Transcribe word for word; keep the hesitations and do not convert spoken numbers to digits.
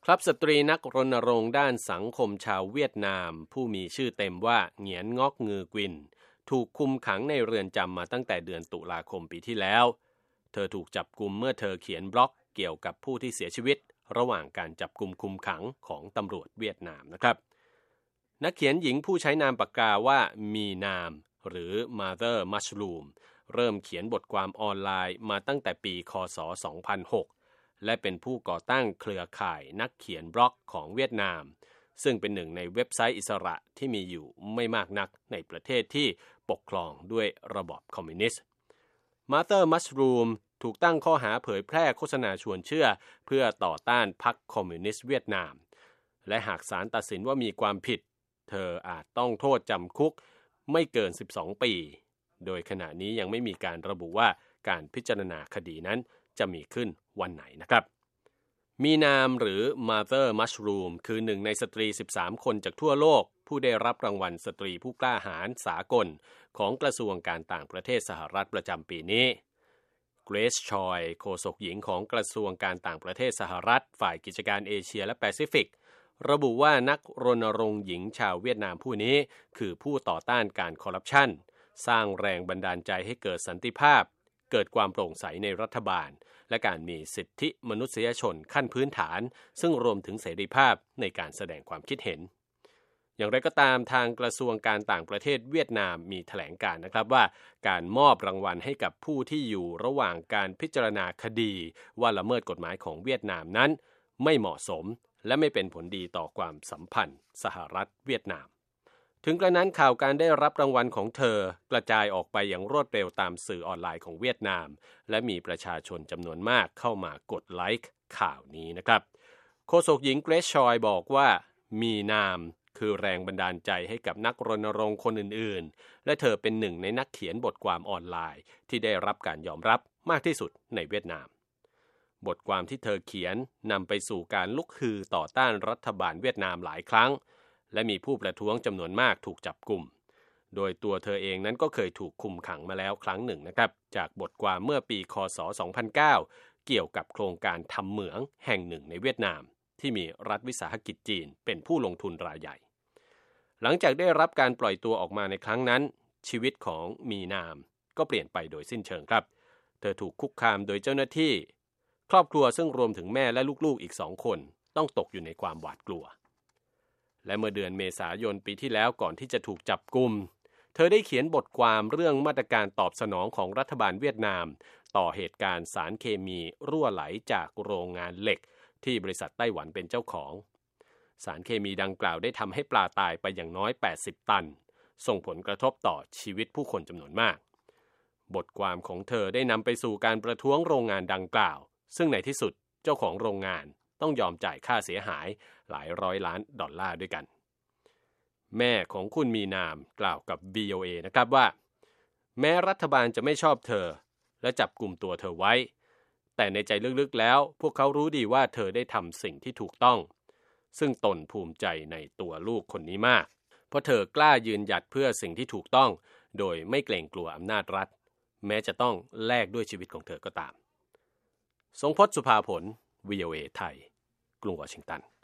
ครับสตรีนักรณรงค์ด้านสังคมชาวเวียดนามผู้มีชื่อเต็มว่าเหงียนงอกงือกวินถูกคุมขังในเรือนจำมาตั้งแต่เดือนตุลาคมปีที่แล้วเธอถูกจับกุมเมื่อเธอเขียนบล็อกเกี่ยวกับผู้ที่เสียชีวิตระหว่างการจับกุมคุมขังของตำรวจเวียดนามนะครับนักเขียนหญิงผู้ใช้นามปากกาว่ามีนามหรือ Mother Mushroom เริ่มเขียนบทความออนไลน์มาตั้งแต่ปีค.ศ. สองพันหกและเป็นผู้ก่อตั้งเครือข่ายนักเขียนบล็อกของเวียดนามซึ่งเป็นหนึ่งในเว็บไซต์อิสระที่มีอยู่ไม่มากนักในประเทศที่ปกครองด้วยระบอบคอมมิวนิสต์ Mother Mushroom ถูกตั้งข้อหาเผยแพร่โฆษณาชวนเชื่อเพื่อต่อต้านพรรคคอมมิวนิสต์เวียดนามและหากศาลตัดสินว่ามีความผิดเธออาจต้องโทษจำคุกไม่เกินสิบสองปีโดยขณะนี้ยังไม่มีการระบุว่าการพิจารณาคดีนั้นจะมีขึ้นวันไหนนะครับมีนามหรือ Mother Mushroom คือหนึ่งในสตรีสิบสามคนจากทั่วโลกผู้ได้รับรางวัลสตรีผู้กล้าหาญสากลของกระทรวงการต่างประเทศสหรัฐประจำปีนี้เกรซชอยโฆษกหญิงของกระทรวงการต่างประเทศสหรัฐฝ่ายกิจการเอเชียและแปซิฟิกระบุว่านักรณรงค์หญิงชาวเวียดนามผู้นี้คือผู้ต่อต้านการคอร์รัปชันสร้างแรงบันดาลใจให้เกิดสันติภาพเกิดความโปร่งใสในรัฐบาลและการมีสิทธิมนุษยชนขั้นพื้นฐานซึ่งรวมถึงเสรีภาพในการแสดงความคิดเห็นอย่างไรก็ตามทางกระทรวงการต่างประเทศเวียดนามมีแถลงการนะครับว่าการมอบรางวัลให้กับผู้ที่อยู่ระหว่างการพิจารณาคดีว่าละเมิดกฎหมายของเวียดนามนั้นไม่เหมาะสมและไม่เป็นผลดีต่อความสัมพันธ์สหรัฐเวียดนามถึงกระนั้นข่าวการได้รับรางวัลของเธอกระจายออกไปอย่างรวดเร็วตามสื่อออนไลน์ของเวียดนามและมีประชาชนจำนวนมากเข้ามากดไลค์ข่าวนี้นะครับโฆษกหญิงเกรซชอยบอกว่ามีนามคือแรงบันดาลใจให้กับนักรณรงค์คนอื่นๆและเธอเป็นหนึ่งในนักเขียนบทความออนไลน์ที่ได้รับการยอมรับมากที่สุดในเวียดนามบทความที่เธอเขียนนำไปสู่การลุกฮือต่อต้านรัฐบาลเวียดนามหลายครั้งและมีผู้ประท้วงจำนวนมากถูกจับกุมโดยตัวเธอเองนั้นก็เคยถูกคุมขังมาแล้วครั้งหนึ่งนะครับจากบทความเมื่อปีค.ศ. สองพันเก้าเกี่ยวกับโครงการทำเหมืองแห่งหนึ่งในเวียดนามที่มีรัฐวิสาหกิจจีนเป็นผู้ลงทุนรายใหญ่หลังจากได้รับการปล่อยตัวออกมาในครั้งนั้นชีวิตของมีนามก็เปลี่ยนไปโดยสิ้นเชิงครับเธอถูกคุกคามโดยเจ้าหน้าที่ครอบครัวซึ่งรวมถึงแม่และลูกๆอีกสองคนต้องตกอยู่ในความหวาดกลัวและเมื่อเดือนเมษายนปีที่แล้วก่อนที่จะถูกจับกุมเธอได้เขียนบทความเรื่องมาตรการตอบสนองของรัฐบาลเวียดนามต่อเหตุการณ์สารเคมีรั่วไหลจากโรงงานเหล็กที่บริษัทไต้หวันเป็นเจ้าของสารเคมีดังกล่าวได้ทำให้ปลาตายไปอย่างน้อยแปดสิบตันส่งผลกระทบต่อชีวิตผู้คนจำนวนมากบทความของเธอได้นำไปสู่การประท้วงโรงงานดังกล่าวซึ่งในที่สุดเจ้าของโรงงานต้องยอมจ่ายค่าเสียหายหลายร้อยล้านดอลลาร์ด้วยกันแม่ของคุณมีนามกล่าวกับ วี โอ เอ นะครับว่าแม้รัฐบาลจะไม่ชอบเธอและจับกุมตัวเธอไว้แต่ในใจลึกๆแล้วพวกเขารู้ดีว่าเธอได้ทำสิ่งที่ถูกต้องซึ่งตนภูมิใจในตัวลูกคนนี้มากเพราะเธอกล้ายืนหยัดเพื่อสิ่งที่ถูกต้องโดยไม่เกรงกลัวอำนาจรัฐแม้จะต้องแลกด้วยชีวิตของเธอก็ตามทรงพจน์ สุภาผล วี โอ เอ ไทยกรุงวอชิงตัน